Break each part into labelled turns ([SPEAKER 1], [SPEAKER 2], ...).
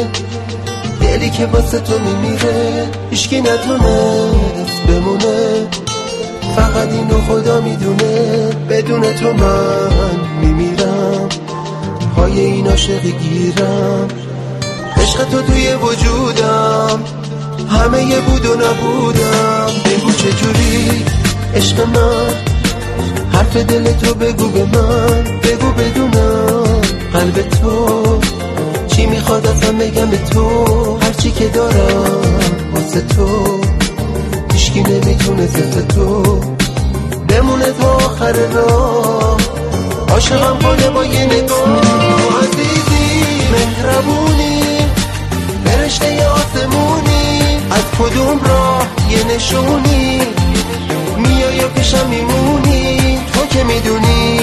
[SPEAKER 1] دلی که واسه تو میمیره هیچکی نتونست بمونه، فقط اینو خدا میدونه، بدون تو من میمیرم، پای این عاشقی گیرم. عشق تو توی وجودم، همه یه بود و نبودم. بگو چجوری عشق من، حرف دل تو بگو به من، بگو بدونم قلب تو چی میخواد ازم بگم به تو. هرچی که دارم واسه تو، هیچکی نمیتونه مثل تو بمونه تا آخر راه. عاشقم کنه با یه نگاه، عزیزی مهربونی، فرشته آسمونی، از کدوم راه یه نشونی میای و پیشم میمونی. تو که میدونی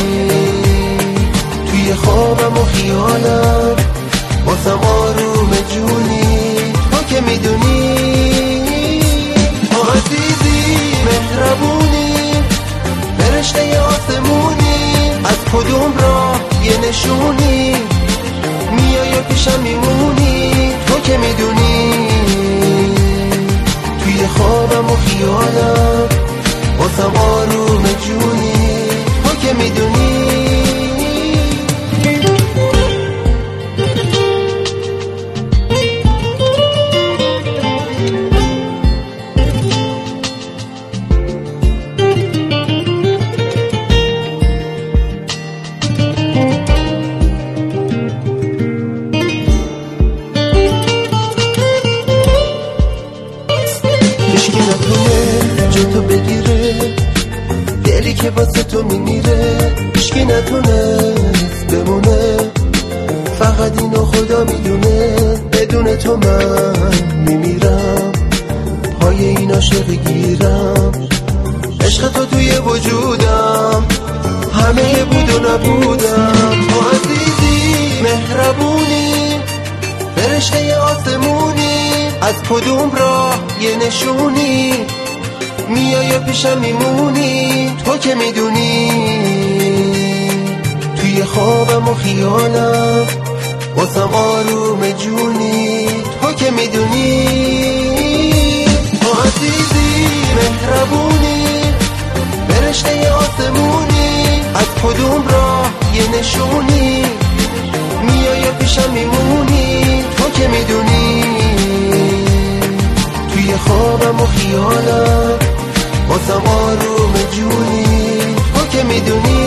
[SPEAKER 1] توی خوابم و خیالم واسم آروم جونی. تو که میدونی عزیزی مهربونی، فرشته آسمونی، از کدوم راه یه نشونی میای و پیشم میمونی. تو که میدونی توی خوابم و خیالم واسم آروم جونی. تو که میدونی هیچکی نتونه جا تو بگیره، دلی که واسه تو میمیره هیچکی نتونست بمونه، فقط اینو خدا میدونه، بدون تو من میمیرم، پای این عاشق گیرم. عشق تو توی وجودم، همه بود و نبودم. تو عزیزی مهربونی، فرشته آسمونی، از کدوم راه یه نشونی میای و پیشم میمونی. تو که میدونی توی خوابم و خیالم واسم آروم جونی. تو که میدونی تو عزیزی مهربونی، فرشته آسمونی، از کدوم راه یه نشونی میای و پیشم میمونی. تو که میدونی توی خوابم و خیالم واسم آروم جونی. تو که میدونی